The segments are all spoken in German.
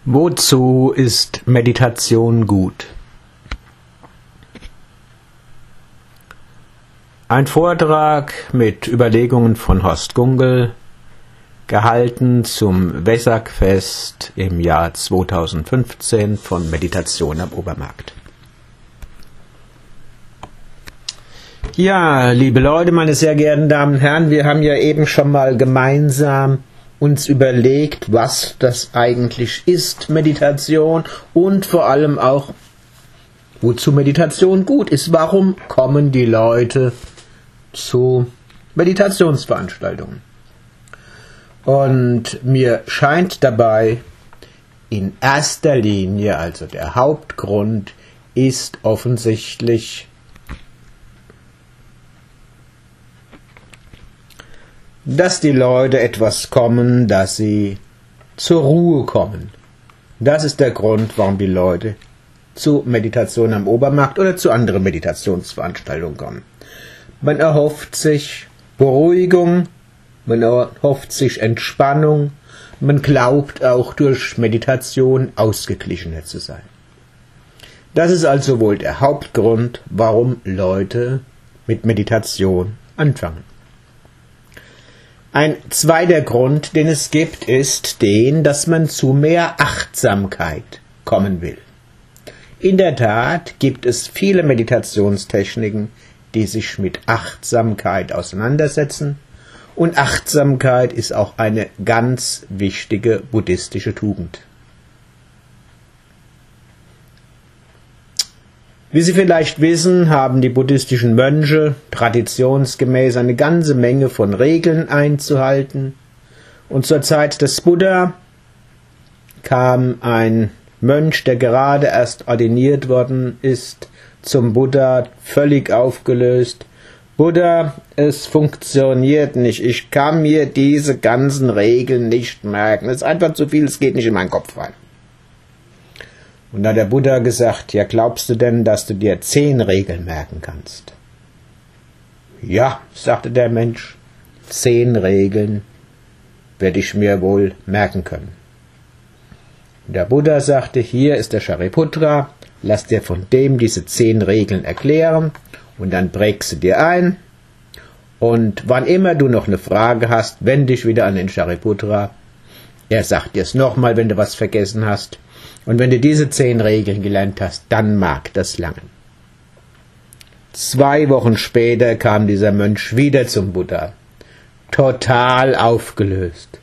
Wozu ist Meditation gut? Ein Vortrag mit Überlegungen von Horst Gungel, gehalten zum Wesak-Fest im Jahr 2015 von Meditation am Obermarkt. Ja, liebe Leute, meine sehr geehrten Damen und Herren, wir haben ja eben schon mal gemeinsam uns überlegt, was das eigentlich ist, Meditation, und vor allem auch, wozu Meditation gut ist. Warum kommen die Leute zu Meditationsveranstaltungen? Und mir scheint dabei in erster Linie, also der Hauptgrund ist offensichtlich, dass die Leute etwas kommen, dass sie zur Ruhe kommen. Das ist der Grund, warum die Leute zu Meditation am Obermarkt oder zu anderen Meditationsveranstaltungen kommen. Man erhofft sich Beruhigung, man erhofft sich Entspannung, man glaubt auch durch Meditation ausgeglichener zu sein. Das ist also wohl der Hauptgrund, warum Leute mit Meditation anfangen. Ein zweiter Grund, den es gibt, ist den, dass man zu mehr Achtsamkeit kommen will. In der Tat gibt es viele Meditationstechniken, die sich mit Achtsamkeit auseinandersetzen, und Achtsamkeit ist auch eine ganz wichtige buddhistische Tugend. Wie Sie vielleicht wissen, haben die buddhistischen Mönche traditionsgemäß eine ganze Menge von Regeln einzuhalten. Und zur Zeit des Buddha kam ein Mönch, der gerade erst ordiniert worden ist, zum Buddha, völlig aufgelöst. Buddha, es funktioniert nicht. Ich kann mir diese ganzen Regeln nicht merken. Es ist einfach zu viel, es geht nicht in meinen Kopf rein. Und da hat der Buddha gesagt, ja, glaubst du denn, dass du dir 10 Regeln merken kannst? Ja, sagte der Mensch, 10 Regeln werde ich mir wohl merken können. Und der Buddha sagte, hier ist der Shariputra, lass dir von dem diese 10 Regeln erklären und dann prägst du dir ein. Und wann immer du noch eine Frage hast, wende dich wieder an den Shariputra. Er sagt dir es nochmal, wenn du was vergessen hast. Und wenn du diese 10 Regeln gelernt hast, dann mag das langen. 2 Wochen später kam dieser Mönch wieder zum Buddha, total aufgelöst.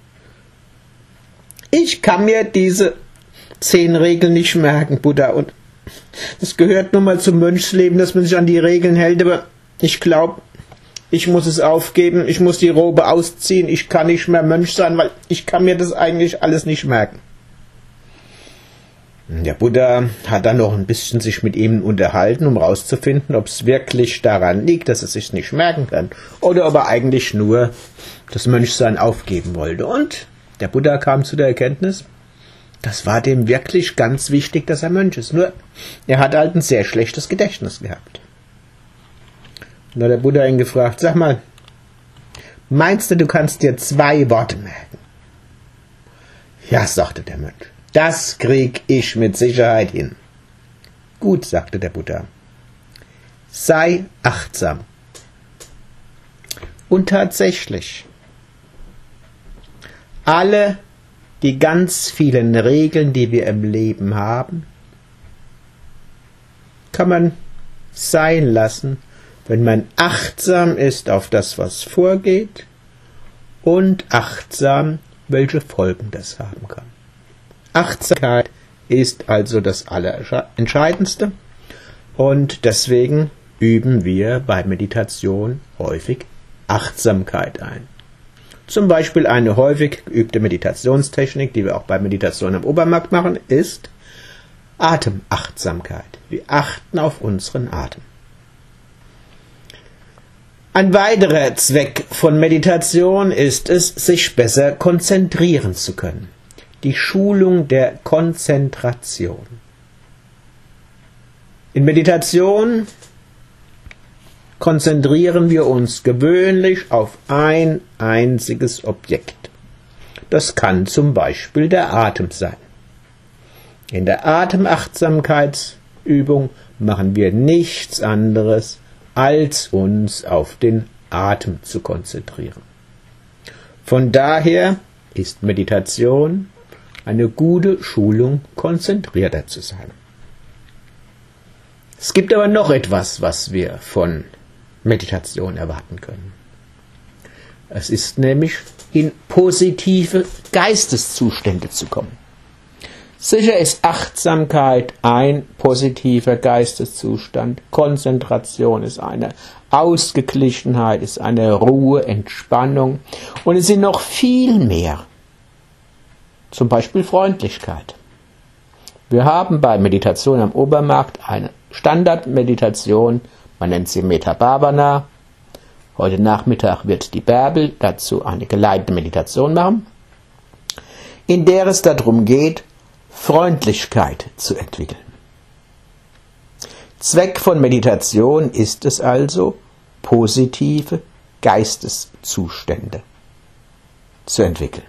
Ich kann mir diese 10 Regeln nicht merken, Buddha, und das gehört nun mal zum Mönchsleben, dass man sich an die Regeln hält, aber ich glaube, ich muss es aufgeben, ich muss die Robe ausziehen, ich kann nicht mehr Mönch sein, weil ich kann mir das eigentlich alles nicht merken. Der Buddha hat dann noch ein bisschen sich mit ihm unterhalten, um herauszufinden, ob es wirklich daran liegt, dass er sich nicht merken kann, oder ob er eigentlich nur das Mönchsein aufgeben wollte. Und der Buddha kam zu der Erkenntnis, das war dem wirklich ganz wichtig, dass er Mönch ist. Nur, er hat halt ein sehr schlechtes Gedächtnis gehabt. Und da hat der Buddha ihn gefragt, sag mal, meinst du kannst dir 2 Worte merken? Ja, sagte der Mönch. Das krieg ich mit Sicherheit hin. Gut, sagte der Buddha. Sei achtsam. Und tatsächlich, alle die ganz vielen Regeln, die wir im Leben haben, kann man sein lassen, wenn man achtsam ist auf das, was vorgeht, und achtsam, welche Folgen das haben kann. Achtsamkeit ist also das Allerentscheidendste, und deswegen üben wir bei Meditation häufig Achtsamkeit ein. Zum Beispiel eine häufig geübte Meditationstechnik, die wir auch bei Meditation am Obermarkt machen, ist Atemachtsamkeit. Wir achten auf unseren Atem. Ein weiterer Zweck von Meditation ist es, sich besser konzentrieren zu können. Die Schulung der Konzentration. In Meditation konzentrieren wir uns gewöhnlich auf ein einziges Objekt. Das kann zum Beispiel der Atem sein. In der Atemachtsamkeitsübung machen wir nichts anderes, als uns auf den Atem zu konzentrieren. Von daher ist Meditation eine gute Schulung, konzentrierter zu sein. Es gibt aber noch etwas, was wir von Meditation erwarten können. Es ist nämlich, in positive Geisteszustände zu kommen. Sicher ist Achtsamkeit ein positiver Geisteszustand, Konzentration ist eine Ausgeglichenheit, ist eine Ruhe, Entspannung und es sind noch viel mehr, zum Beispiel Freundlichkeit. Wir haben bei Meditation am Obermarkt eine Standardmeditation, man nennt sie Metta Bhavana. Heute Nachmittag wird die Bärbel dazu eine geleitete Meditation machen, in der es darum geht, Freundlichkeit zu entwickeln. Zweck von Meditation ist es also, positive Geisteszustände zu entwickeln.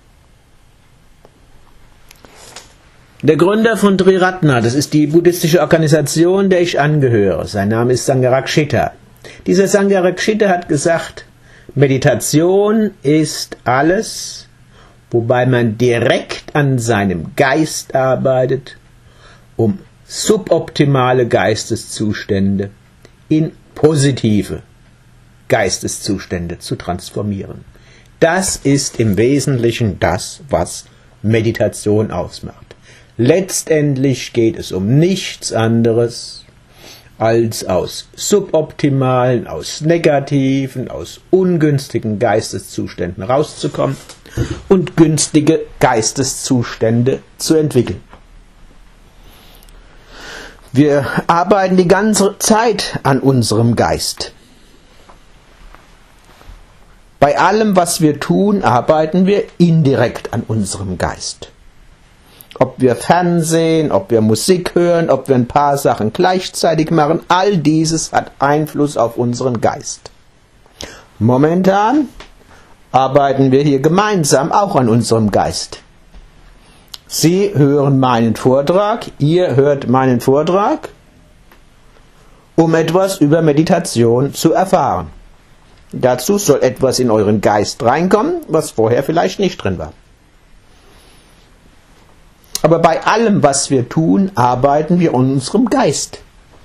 Der Gründer von Triratna, das ist die buddhistische Organisation, der ich angehöre, sein Name ist Sangharakshita. Dieser Sangharakshita hat gesagt, Meditation ist alles, wobei man direkt an seinem Geist arbeitet, um suboptimale Geisteszustände in positive Geisteszustände zu transformieren. Das ist im Wesentlichen das, was Meditation ausmacht. Letztendlich geht es um nichts anderes, als aus suboptimalen, aus negativen, aus ungünstigen Geisteszuständen rauszukommen und günstige Geisteszustände zu entwickeln. Wir arbeiten die ganze Zeit an unserem Geist. Bei allem, was wir tun, arbeiten wir indirekt an unserem Geist. Ob wir Fernsehen, ob wir Musik hören, ob wir ein paar Sachen gleichzeitig machen, all dieses hat Einfluss auf unseren Geist. Momentan arbeiten wir hier gemeinsam auch an unserem Geist. Sie hören meinen Vortrag, ihr hört meinen Vortrag, um etwas über Meditation zu erfahren. Dazu soll etwas in euren Geist reinkommen, was vorher vielleicht nicht drin war. Aber bei allem, was wir tun, arbeiten wir an unserem Geist.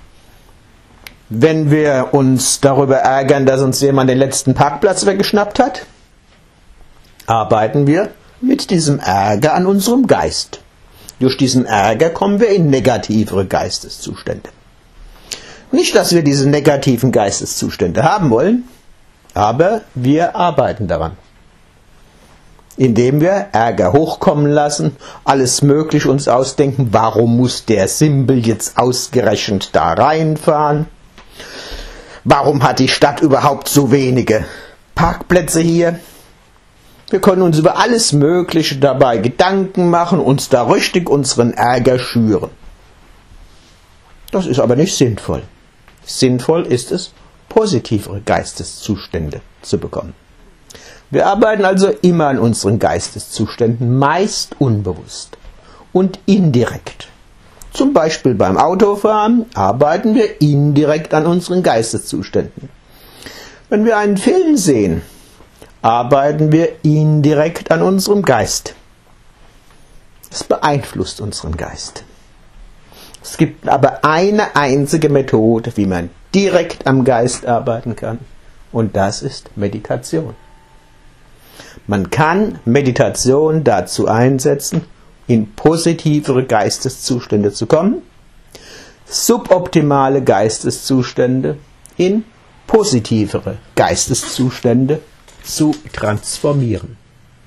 Wenn wir uns darüber ärgern, dass uns jemand den letzten Parkplatz weggeschnappt hat, arbeiten wir mit diesem Ärger an unserem Geist. Durch diesen Ärger kommen wir in negativere Geisteszustände. Nicht, dass wir diese negativen Geisteszustände haben wollen, aber wir arbeiten daran. Indem wir Ärger hochkommen lassen, alles Mögliche uns ausdenken, warum muss der Simbel jetzt ausgerechnet da reinfahren? Warum hat die Stadt überhaupt so wenige Parkplätze hier? Wir können uns über alles Mögliche dabei Gedanken machen, uns da richtig unseren Ärger schüren. Das ist aber nicht sinnvoll. Sinnvoll ist es, positivere Geisteszustände zu bekommen. Wir arbeiten also immer an unseren Geisteszuständen, meist unbewusst und indirekt. Zum Beispiel beim Autofahren arbeiten wir indirekt an unseren Geisteszuständen. Wenn wir einen Film sehen, arbeiten wir indirekt an unserem Geist. Es beeinflusst unseren Geist. Es gibt aber eine einzige Methode, wie man direkt am Geist arbeiten kann, und das ist Meditation. Man kann Meditation dazu einsetzen, in positivere Geisteszustände zu kommen, suboptimale Geisteszustände in positivere Geisteszustände zu transformieren.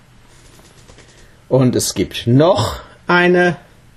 Und es gibt noch einen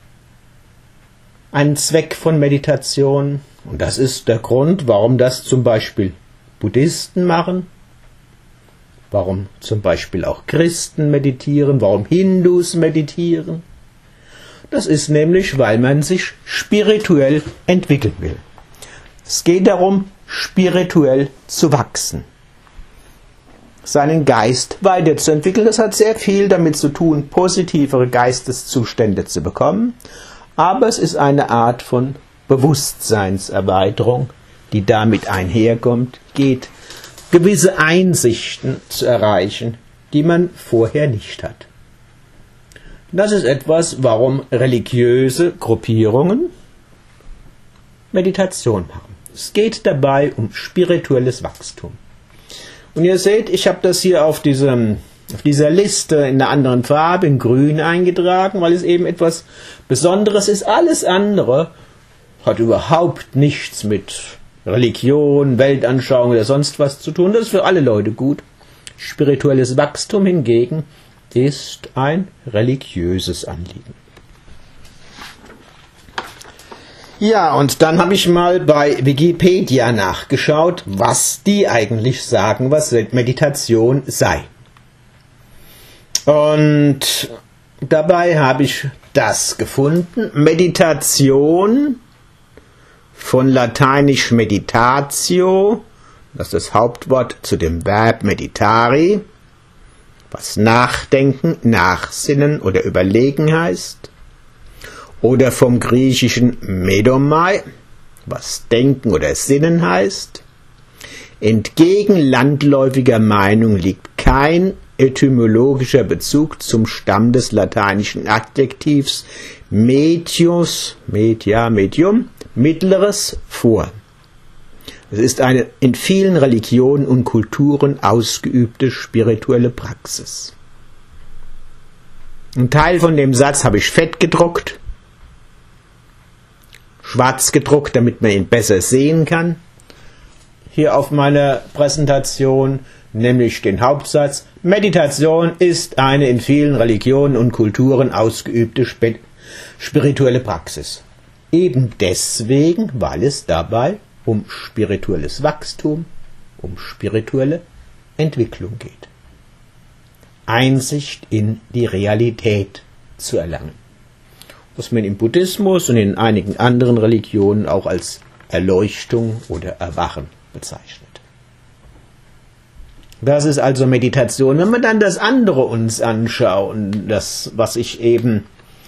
Zweck von Meditation, und das ist der Grund, warum das zum Beispiel Buddhisten machen, warum zum Beispiel auch Christen meditieren, warum Hindus meditieren. Das ist nämlich, weil man sich spirituell entwickeln will. Es geht darum, spirituell zu wachsen, seinen Geist weiterzuentwickeln. Das hat sehr viel damit zu tun, positivere Geisteszustände zu bekommen, aber es ist eine Art von Bewusstseinserweiterung, die damit einherkommt, geht, gewisse Einsichten zu erreichen, die man vorher nicht hat. Das ist etwas, warum religiöse Gruppierungen Meditation machen. Es geht dabei um spirituelles Wachstum. Und ihr seht, ich habe das hier auf dieser Liste in einer anderen Farbe, in grün eingetragen, weil es eben etwas Besonderes ist. Alles andere hat überhaupt nichts mit Religion, Weltanschauung oder sonst was zu tun. Das ist für alle Leute gut. Spirituelles Wachstum hingegen ist ein religiöses Anliegen. Ja, und dann habe ich mal bei Wikipedia nachgeschaut, was die eigentlich sagen, was Meditation sei. Und dabei habe ich das gefunden. Meditation, von lateinisch meditatio, das ist das Hauptwort zu dem Verb meditari, was nachdenken, nachsinnen oder überlegen heißt. Oder vom griechischen medomai, was denken oder sinnen heißt. Entgegen landläufiger Meinung liegt kein etymologischer Bezug zum Stamm des lateinischen Adjektivs medius, medium, mittleres vor. Es ist eine in vielen Religionen und Kulturen ausgeübte spirituelle Praxis. Ein Teil von dem Satz habe ich fett gedruckt, schwarz gedruckt, damit man ihn besser sehen kann. Hier auf meiner Präsentation, nämlich den Hauptsatz: Meditation ist eine in vielen Religionen und Kulturen ausgeübte spirituelle Praxis. Eben deswegen, weil es dabei um spirituelles Wachstum, um spirituelle Entwicklung geht. Einsicht in die Realität zu erlangen. Was man im Buddhismus und in einigen anderen Religionen auch als Erleuchtung oder Erwachen bezeichnet. Das ist also Meditation. Wenn wir dann das andere uns anschauen, das, was ich eben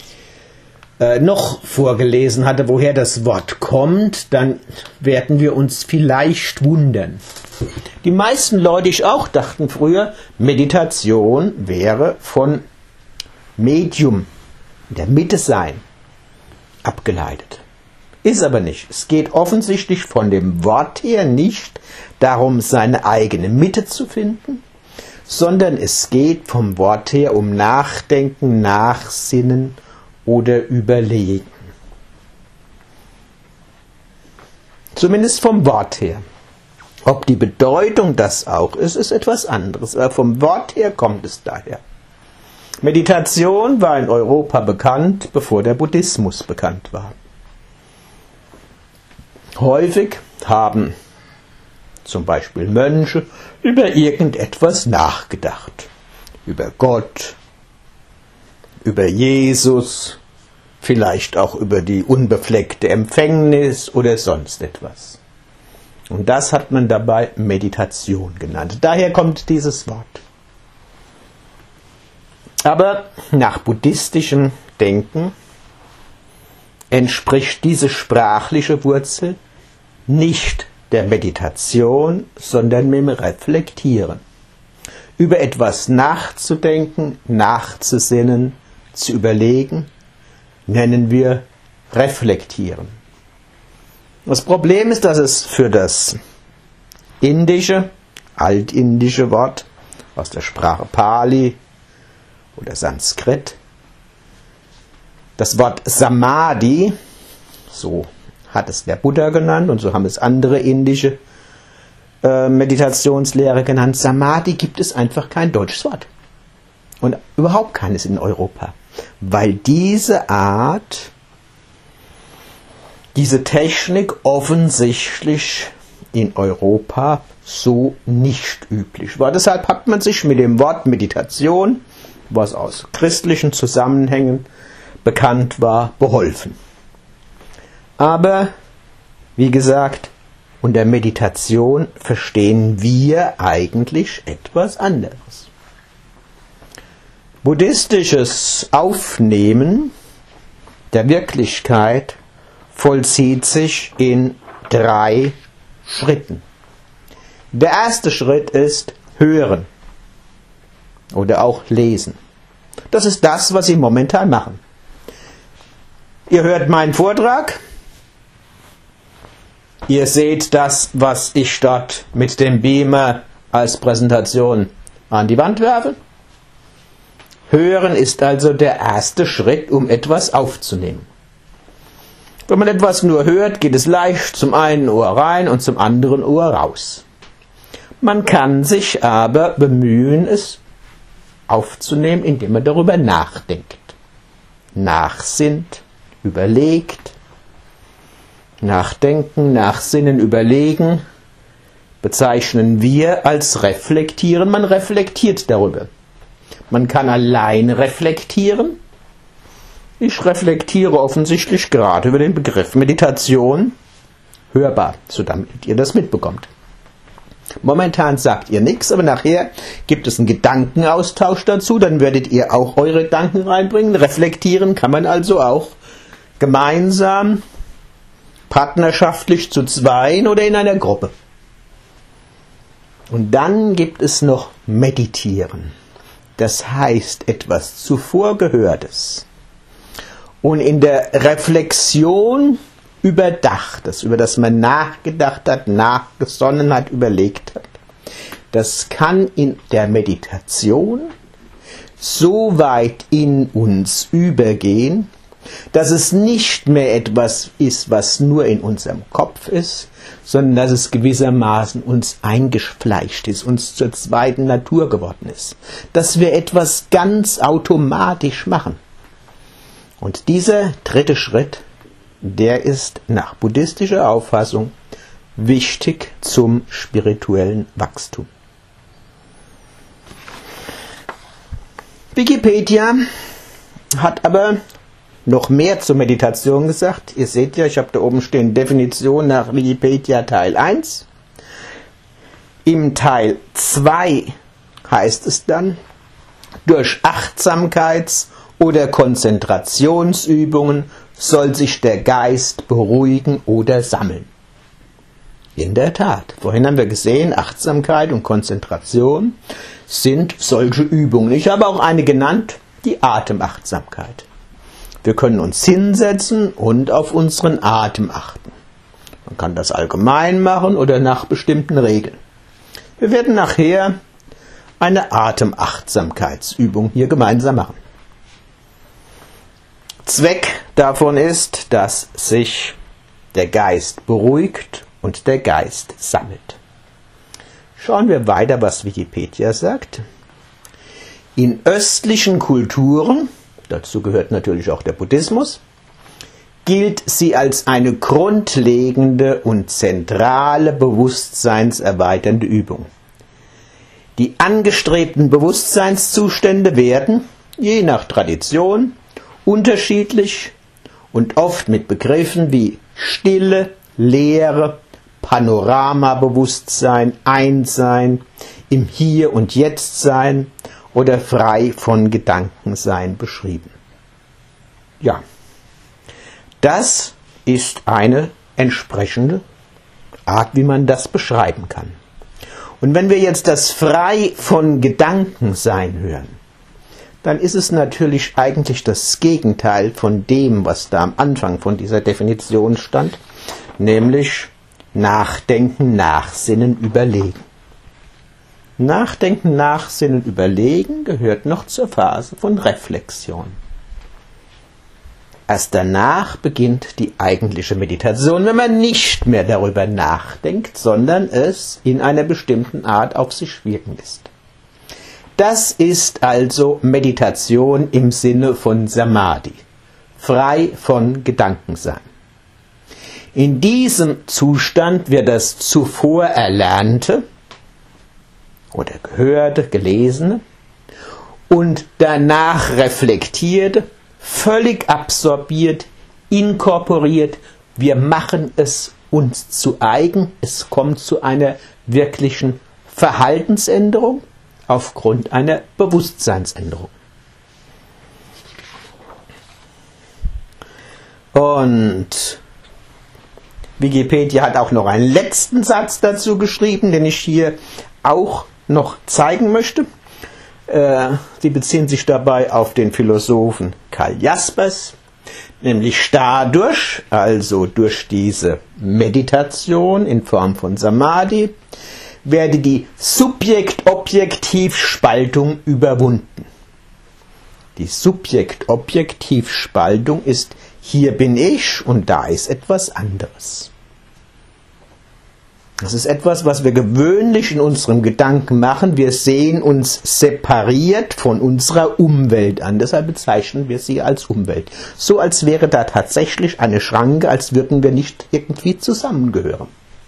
noch vorgelesen hatte, woher das Wort kommt, dann werden wir uns vielleicht wundern. Die meisten Leute, ich auch, dachten früher, Meditation wäre von Medium, in der Mitte sein, abgeleitet. Ist aber nicht. Es geht offensichtlich von dem Wort her nicht darum, seine eigene Mitte zu finden, sondern es geht vom Wort her um Nachdenken, Nachsinnen oder Überlegen. Zumindest vom Wort her. Ob die Bedeutung das auch ist, ist etwas anderes. Aber vom Wort her kommt es daher. Meditation war in Europa bekannt, bevor der Buddhismus bekannt war. Häufig haben zum Beispiel Mönche über irgendetwas nachgedacht. Über Gott, über Jesus, vielleicht auch über die unbefleckte Empfängnis oder sonst etwas. Und das hat man dabei Meditation genannt. Daher kommt dieses Wort. Aber nach buddhistischem Denken entspricht diese sprachliche Wurzel nicht der Meditation, sondern dem Reflektieren. Über etwas nachzudenken, nachzusinnen, zu überlegen, nennen wir Reflektieren. Das Problem ist, dass es für das altindische Wort aus der Sprache Pali oder Sanskrit, das Wort Samadhi, so hat es der Buddha genannt und so haben es andere indische Meditationslehrer genannt. Samadhi gibt es einfach kein deutsches Wort. Und überhaupt keines in Europa. Weil diese Art, diese Technik offensichtlich in Europa so nicht üblich war. Deshalb hat man sich mit dem Wort Meditation, was aus christlichen Zusammenhängen bekannt war, beholfen. Aber, wie gesagt, unter Meditation verstehen wir eigentlich etwas anderes. Buddhistisches Aufnehmen der Wirklichkeit vollzieht sich in 3 Schritten. Der erste Schritt ist Hören oder auch Lesen. Das ist das, was Sie momentan machen. Ihr hört meinen Vortrag. Ihr seht das, was ich dort mit dem Beamer als Präsentation an die Wand werfe. Hören ist also der erste Schritt, um etwas aufzunehmen. Wenn man etwas nur hört, geht es leicht zum einen Ohr rein und zum anderen Ohr raus. Man kann sich aber bemühen, es aufzunehmen, indem man darüber nachdenkt. Nachsinnt, überlegt. Nachdenken, nachsinnen, überlegen bezeichnen wir als reflektieren. Man reflektiert darüber. Man kann allein reflektieren. Ich reflektiere offensichtlich gerade über den Begriff Meditation. Hörbar, so damit ihr das mitbekommt. Momentan sagt ihr nichts, aber nachher gibt es einen Gedankenaustausch dazu. Dann werdet ihr auch eure Gedanken reinbringen. Reflektieren kann man also auch gemeinsam, partnerschaftlich zu zweien oder in einer Gruppe. Und dann gibt es noch Meditieren. Das heißt etwas zuvor Gehörtes. Und in der Reflexion Überdachtes, über das man nachgedacht hat, nachgesonnen hat, überlegt hat. Das kann in der Meditation so weit in uns übergehen, dass es nicht mehr etwas ist, was nur in unserem Kopf ist, sondern dass es gewissermaßen uns eingefleischt ist, uns zur zweiten Natur geworden ist. Dass wir etwas ganz automatisch machen. Und dieser 3. Schritt, der ist nach buddhistischer Auffassung wichtig zum spirituellen Wachstum. Wikipedia hat aber noch mehr zur Meditation gesagt. Ihr seht ja, ich habe da oben stehen Definition nach Wikipedia Teil 1. Im Teil 2 heißt es dann, durch Achtsamkeits- oder Konzentrationsübungen soll sich der Geist beruhigen oder sammeln. In der Tat, vorhin haben wir gesehen, Achtsamkeit und Konzentration sind solche Übungen. Ich habe auch eine genannt, die Atemachtsamkeit. Wir können uns hinsetzen und auf unseren Atem achten. Man kann das allgemein machen oder nach bestimmten Regeln. Wir werden nachher eine Atemachtsamkeitsübung hier gemeinsam machen. Zweck davon ist, dass sich der Geist beruhigt und der Geist sammelt. Schauen wir weiter, was Wikipedia sagt. In östlichen Kulturen, dazu gehört natürlich auch der Buddhismus, gilt sie als eine grundlegende und zentrale bewusstseinserweiternde Übung. Die angestrebten Bewusstseinszustände werden, je nach Tradition, unterschiedlich und oft mit Begriffen wie Stille, Leere, Panoramabewusstsein, Einssein, im Hier und Jetzt sein oder frei von Gedankensein beschrieben. Ja, das ist eine entsprechende Art, wie man das beschreiben kann. Und wenn wir jetzt das frei von Gedankensein hören, dann ist es natürlich eigentlich das Gegenteil von dem, was da am Anfang von dieser Definition stand, nämlich Nachdenken, Nachsinnen, Überlegen. Nachdenken, Nachsinnen, Überlegen gehört noch zur Phase von Reflexion. Erst danach beginnt die eigentliche Meditation, wenn man nicht mehr darüber nachdenkt, sondern es in einer bestimmten Art auf sich wirken lässt. Das ist also Meditation im Sinne von Samadhi, frei von Gedankensein. In diesem Zustand wird das zuvor Erlernte oder Gehörte, Gelesene und danach Reflektierte völlig absorbiert, inkorporiert. Wir machen es uns zu eigen. Es kommt zu einer wirklichen Verhaltensänderung aufgrund einer Bewusstseinsänderung. Und Wikipedia hat auch noch einen letzten Satz dazu geschrieben, den ich hier auch noch zeigen möchte. Sie beziehen sich dabei auf den Philosophen Karl Jaspers, nämlich dadurch, also durch diese Meditation in Form von Samadhi, werde die Subjekt-Objektiv-Spaltung überwunden. Die Subjekt-Objektiv-Spaltung ist: hier bin ich und da ist etwas anderes. Das ist etwas, was wir gewöhnlich in unserem Gedanken machen. Wir sehen uns separiert von unserer Umwelt an. Deshalb bezeichnen wir sie als Umwelt. So als wäre da tatsächlich eine Schranke, als würden wir nicht irgendwie zusammengehören.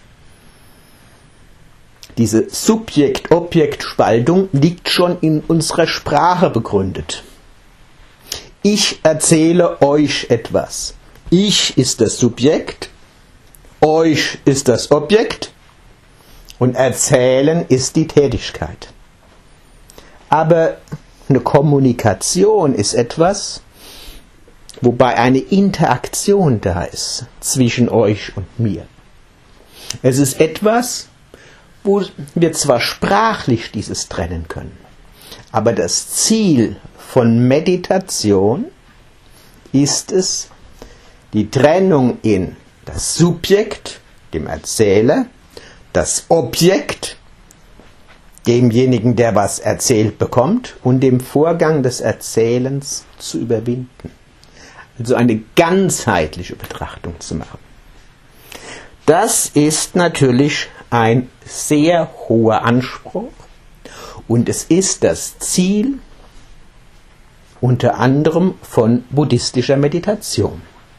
Diese Subjekt-Objekt-Spaltung liegt schon in unserer Sprache begründet. Ich erzähle euch etwas. Ich ist das Subjekt, euch ist das Objekt und erzählen ist die Tätigkeit. Aber eine Kommunikation ist etwas, wobei eine Interaktion da ist zwischen euch und mir. Es ist etwas, wo wir zwar sprachlich dieses trennen können, aber das Ziel von Meditation ist es, die Trennung in das Subjekt, dem Erzähler, das Objekt, demjenigen, der was erzählt bekommt, und dem Vorgang des Erzählens zu überwinden. Also eine ganzheitliche Betrachtung zu machen. Das ist natürlich ein sehr hoher Anspruch und es ist das Ziel unter anderem von buddhistischer Meditation.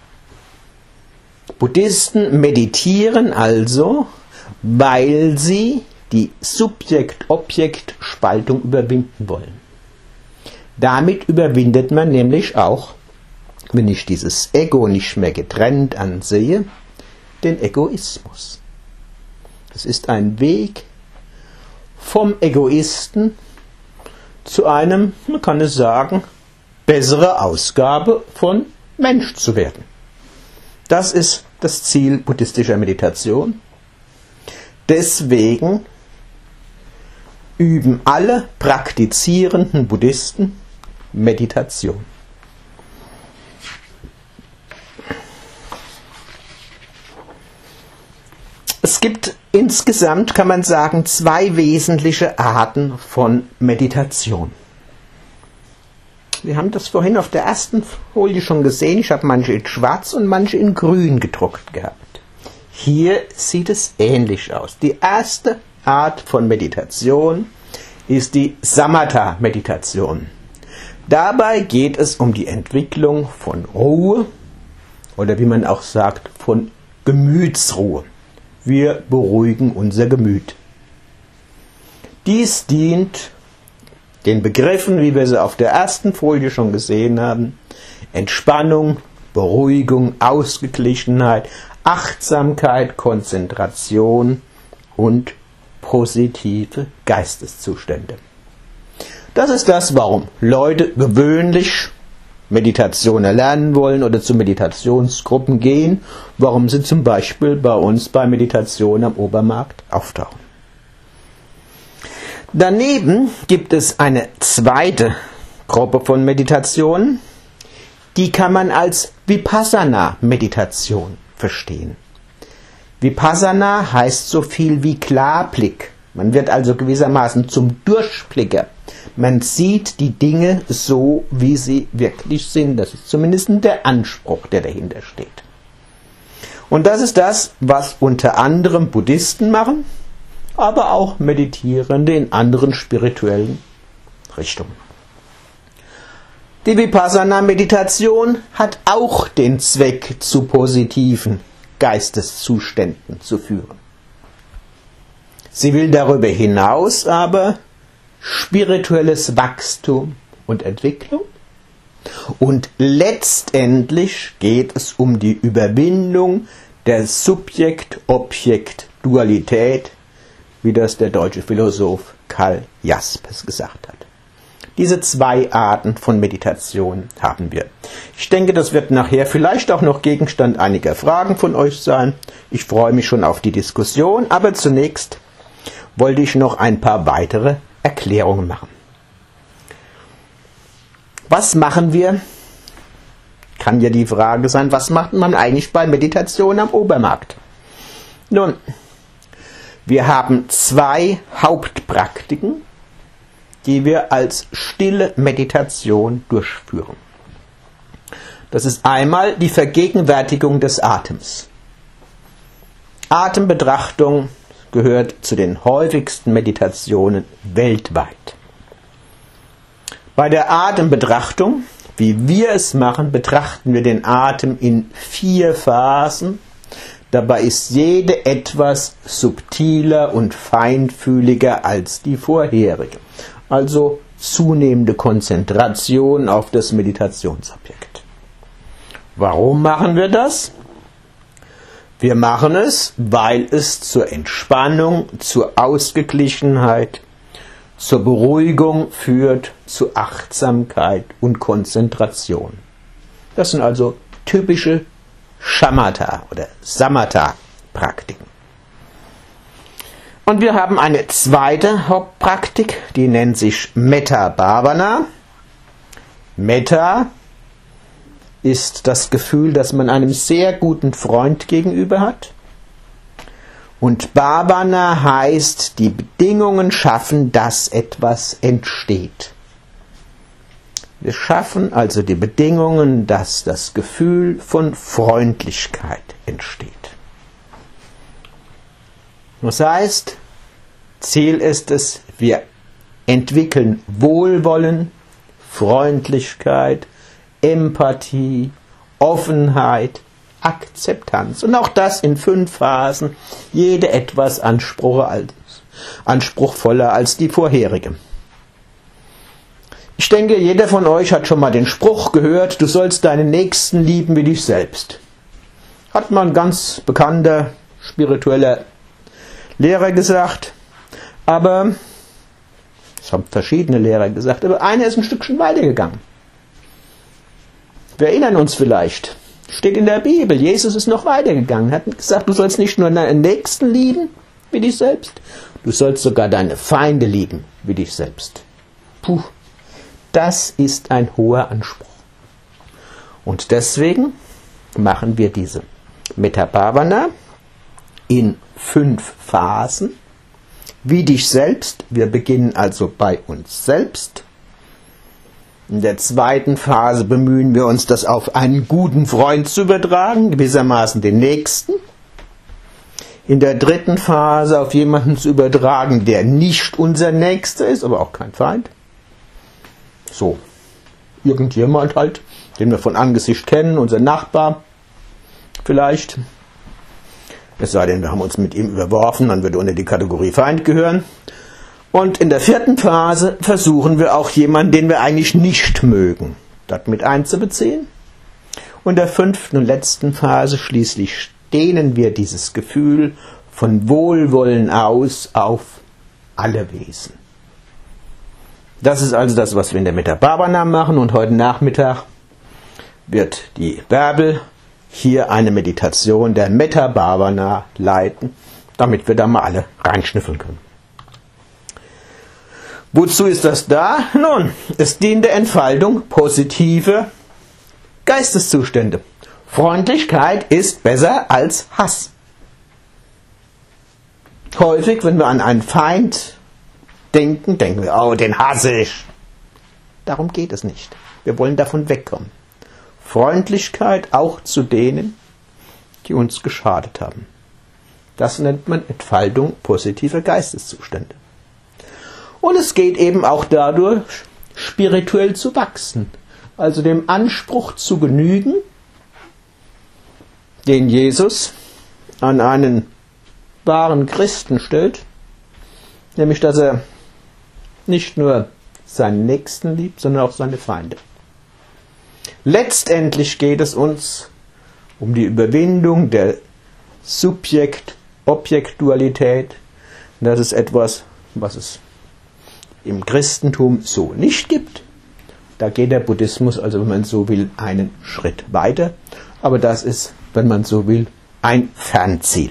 Buddhisten meditieren also, weil sie die Subjekt-Objekt-Spaltung überwinden wollen. Damit überwindet man nämlich auch, wenn ich dieses Ego nicht mehr getrennt ansehe, den Egoismus. Es ist ein Weg vom Egoisten zu einem, man kann es sagen, bessere Ausgabe von Mensch zu werden. Das ist das Ziel buddhistischer Meditation. Deswegen üben alle praktizierenden Buddhisten Meditation. Es gibt insgesamt, kann man sagen, zwei wesentliche Arten von Meditation. Wir haben das vorhin auf der ersten Folie schon gesehen. Ich habe manche in schwarz und manche in grün gedruckt gehabt. Hier sieht es ähnlich aus. Die erste Art von Meditation ist die Samatha-Meditation. Dabei geht es um die Entwicklung von Ruhe oder wie man auch sagt, von Gemütsruhe. Wir beruhigen unser Gemüt. Dies dient den Begriffen, wie wir sie auf der ersten Folie schon gesehen haben: Entspannung, Beruhigung, Ausgeglichenheit, Achtsamkeit, Konzentration und positive Geisteszustände. Das ist das, warum Leute gewöhnlich Meditation erlernen wollen oder zu Meditationsgruppen gehen, warum sie zum Beispiel bei uns bei Meditation am Obermarkt auftauchen. Daneben gibt es eine zweite Gruppe von Meditationen, die kann man als Vipassana-Meditation verstehen. Vipassana heißt so viel wie Klarblick. Man wird also gewissermaßen zum Durchblicker. Man sieht die Dinge so, wie sie wirklich sind. Das ist zumindest der Anspruch, der dahinter steht. Und das ist das, was unter anderem Buddhisten machen, aber auch Meditierende in anderen spirituellen Richtungen. Die Vipassana-Meditation hat auch den Zweck, zu positiven Geisteszuständen zu führen. Sie will darüber hinaus aber spirituelles Wachstum und Entwicklung. Und letztendlich geht es um die Überwindung der Subjekt-Objekt-Dualität, wie das der deutsche Philosoph Karl Jaspers gesagt hat. Diese zwei Arten von Meditation haben wir. Ich denke, das wird nachher vielleicht auch noch Gegenstand einiger Fragen von euch sein. Ich freue mich schon auf die Diskussion, aber zunächst wollte ich noch ein paar weitere Erklärungen machen. Was machen wir? Kann ja die Frage sein, was macht man eigentlich bei Meditation am Obermarkt? Nun, wir haben zwei Hauptpraktiken, die wir als stille Meditation durchführen. Das ist einmal die Vergegenwärtigung des Atems. Atembetrachtung gehört zu den häufigsten Meditationen weltweit. Bei der Atembetrachtung, wie wir es machen, betrachten wir den Atem in 4 Phasen. Dabei ist jede etwas subtiler und feinfühliger als die vorherige. Also zunehmende Konzentration auf das Meditationsobjekt. Warum machen wir das? Wir machen es, weil es zur Entspannung, zur Ausgeglichenheit, zur Beruhigung führt, zu Achtsamkeit und Konzentration. Das sind also typische Shamatha oder Samatha-Praktiken. Und wir haben eine zweite Hauptpraktik, die nennt sich Metta Bhavana. Metta ist das Gefühl, dass man einem sehr guten Freund gegenüber hat. Und Bhavana heißt, die Bedingungen schaffen, dass etwas entsteht. Wir schaffen also die Bedingungen, dass das Gefühl von Freundlichkeit entsteht. Das heißt, Ziel ist es, wir entwickeln Wohlwollen, Freundlichkeit, Empathie, Offenheit, Akzeptanz. Und auch das in 5 Phasen, jede etwas anspruchsvoller als die vorherige. Ich denke, jeder von euch hat schon mal den Spruch gehört, du sollst deinen Nächsten lieben wie dich selbst. Hat mal ein ganz bekannter spiritueller Lehrer gesagt, aber, es haben verschiedene Lehrer gesagt, aber einer ist ein Stückchen weitergegangen. Wir erinnern uns vielleicht, steht in der Bibel, Jesus ist noch weitergegangen, hat gesagt, du sollst nicht nur deinen Nächsten lieben wie dich selbst, du sollst sogar deine Feinde lieben wie dich selbst. Puh, das ist ein hoher Anspruch. Und deswegen machen wir diese Metta Bhavana in 5 Phasen, wie dich selbst. Wir beginnen also bei uns selbst. In der zweiten Phase bemühen wir uns, das auf einen guten Freund zu übertragen, gewissermaßen den Nächsten. In der dritten Phase auf jemanden zu übertragen, der nicht unser Nächster ist, aber auch kein Feind. So, irgendjemand halt, den wir von Angesicht kennen, unser Nachbar vielleicht. Es sei denn, wir haben uns mit ihm überworfen, dann würde unter die Kategorie Feind gehören. Und in der 4. Phase versuchen wir auch jemanden, den wir eigentlich nicht mögen, dort mit einzubeziehen. Und in der 5. und letzten Phase schließlich dehnen wir dieses Gefühl von Wohlwollen aus auf alle Wesen. Das ist also das, was wir in der Metta Bhavana machen. Und heute Nachmittag wird die Bärbel hier eine Meditation der Metta Bhavana leiten, damit wir da mal alle reinschnüffeln können. Wozu ist das da? Nun, es dient der Entfaltung positiver Geisteszustände. Freundlichkeit ist besser als Hass. Häufig, wenn wir an einen Feind denken wir, oh, den hasse ich. Darum geht es nicht. Wir wollen davon wegkommen. Freundlichkeit auch zu denen, die uns geschadet haben. Das nennt man Entfaltung positiver Geisteszustände. Und es geht eben auch dadurch, spirituell zu wachsen. Also dem Anspruch zu genügen, den Jesus an einen wahren Christen stellt, nämlich dass er nicht nur seinen Nächsten liebt, sondern auch seine Feinde. Letztendlich geht es uns um die Überwindung der Subjekt-Objekt-Dualität. Das ist etwas, was es im Christentum so nicht gibt. Da geht der Buddhismus, also wenn man so will, einen Schritt weiter. Aber das ist, wenn man so will, ein Fernziel.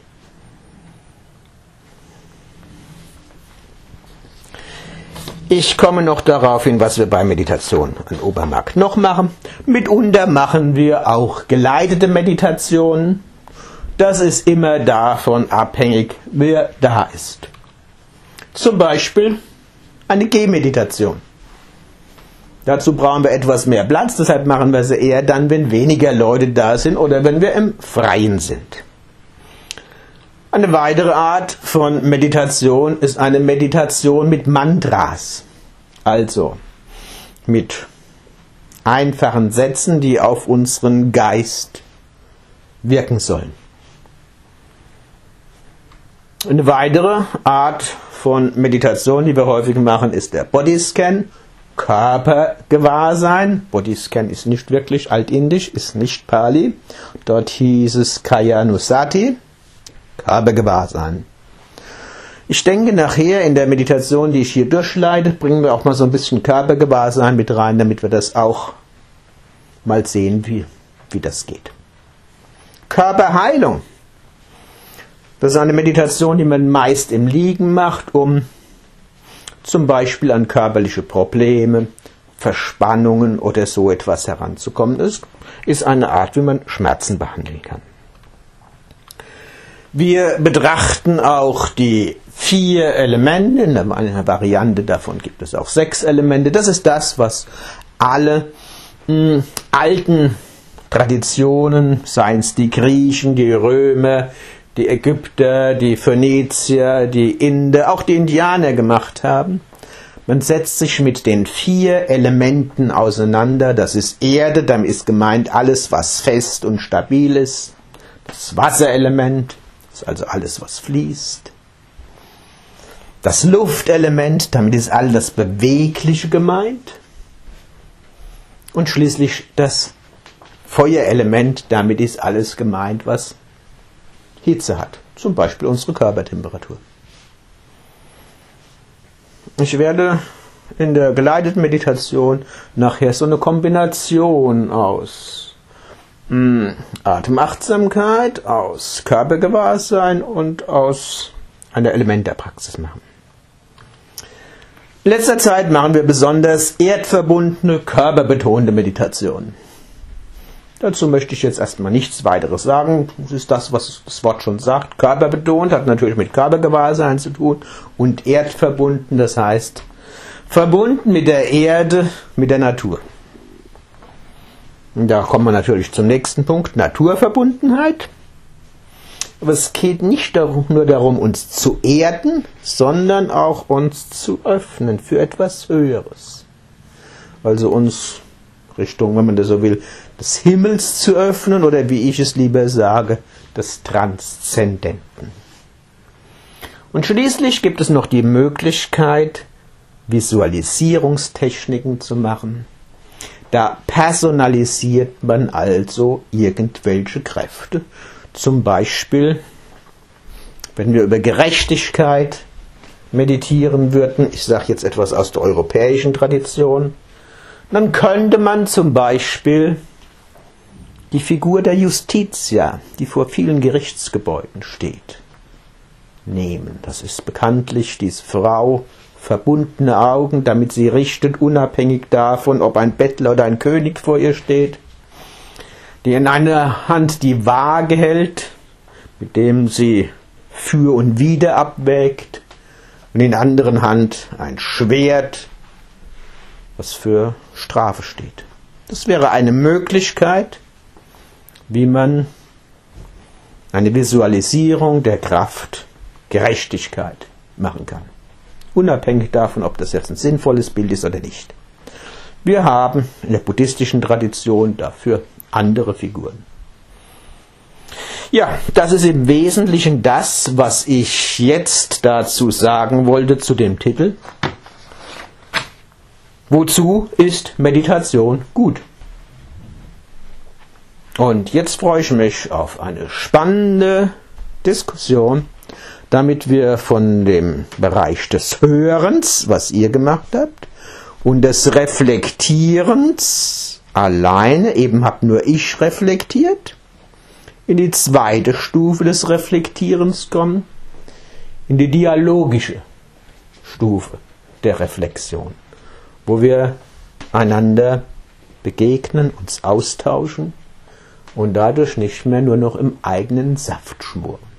Ich komme noch darauf hin, was wir bei Meditation an Obermarkt noch machen. Mitunter machen wir auch geleitete Meditationen. Das ist immer davon abhängig, wer da ist. Zum Beispiel eine Gehmeditation. Dazu brauchen wir etwas mehr Platz, deshalb machen wir sie eher dann, wenn weniger Leute da sind oder wenn wir im Freien sind. Eine weitere Art von Meditation ist eine Meditation mit Mantras, also mit einfachen Sätzen, die auf unseren Geist wirken sollen. Eine weitere Art von Meditation, die wir häufig machen, ist der Bodyscan, Körpergewahrsein. Bodyscan ist nicht wirklich altindisch, ist nicht Pali. Dort hieß es Kayanusati, Körpergewahrsein. Ich denke, nachher in der Meditation, die ich hier durchleite, bringen wir auch mal so ein bisschen Körpergewahrsein mit rein, damit wir das auch mal sehen, wie das geht. Körperheilung. Das ist eine Meditation, die man meist im Liegen macht, um zum Beispiel an körperliche Probleme, Verspannungen oder so etwas heranzukommen. Das ist eine Art, wie man Schmerzen behandeln kann. Wir betrachten auch die 4 Elemente. In einer Variante davon gibt es auch 6 Elemente. Das ist das, was alle alten Traditionen, seien es die Griechen, die Römer, die Ägypter, die Phönizier, die Inder, auch die Indianer gemacht haben. Man setzt sich mit den 4 Elementen auseinander. Das ist Erde, damit ist gemeint alles, was fest und stabil ist. Das Wasserelement, das ist also alles, was fließt. Das Luftelement, damit ist all das Bewegliche gemeint. Und schließlich das Feuerelement, damit ist alles gemeint, was Hitze hat, zum Beispiel unsere Körpertemperatur. Ich werde in der geleiteten Meditation nachher so eine Kombination aus Atemachtsamkeit, aus Körpergewahrsein und aus einer Elementarpraxis machen. In letzter Zeit machen wir besonders erdverbundene, körperbetonte Meditationen. Dazu möchte ich jetzt erstmal nichts weiteres sagen. Das ist das, was das Wort schon sagt. Körperbetont hat natürlich mit Körpergewahrsein zu tun und erdverbunden, das heißt verbunden mit der Erde, mit der Natur. Und da kommen wir natürlich zum nächsten Punkt, Naturverbundenheit. Aber es geht nicht nur darum, uns zu erden, sondern auch uns zu öffnen für etwas Höheres. Also uns Richtung, wenn man das so will, des Himmels zu öffnen oder wie ich es lieber sage, des Transzendenten. Und schließlich gibt es noch die Möglichkeit, Visualisierungstechniken zu machen. Da personalisiert man also irgendwelche Kräfte. Zum Beispiel, wenn wir über Gerechtigkeit meditieren würden, ich sage jetzt etwas aus der europäischen Tradition, dann könnte man zum Beispiel die Figur der Justitia, die vor vielen Gerichtsgebäuden steht, nehmen. Das ist bekanntlich diese Frau, verbundene Augen, damit sie richtet, unabhängig davon, ob ein Bettler oder ein König vor ihr steht, die in einer Hand die Waage hält, mit dem sie für und wider abwägt, und in der anderen Hand ein Schwert, was für Strafe steht. Das wäre eine Möglichkeit, wie man eine Visualisierung der Kraft Gerechtigkeit machen kann. Unabhängig davon, ob das jetzt ein sinnvolles Bild ist oder nicht. Wir haben in der buddhistischen Tradition dafür andere Figuren. Ja, das ist im Wesentlichen das, was ich jetzt dazu sagen wollte zu dem Titel. Wozu ist Meditation gut? Und jetzt freue ich mich auf eine spannende Diskussion damit wir von dem Bereich des Hörens, was ihr gemacht habt, und des Reflektierens alleine, eben habt nur ich reflektiert, in die zweite Stufe des Reflektierens kommen, in die dialogische Stufe der Reflexion, wo wir einander begegnen, uns austauschen und dadurch nicht mehr nur noch im eigenen Saft schmoren.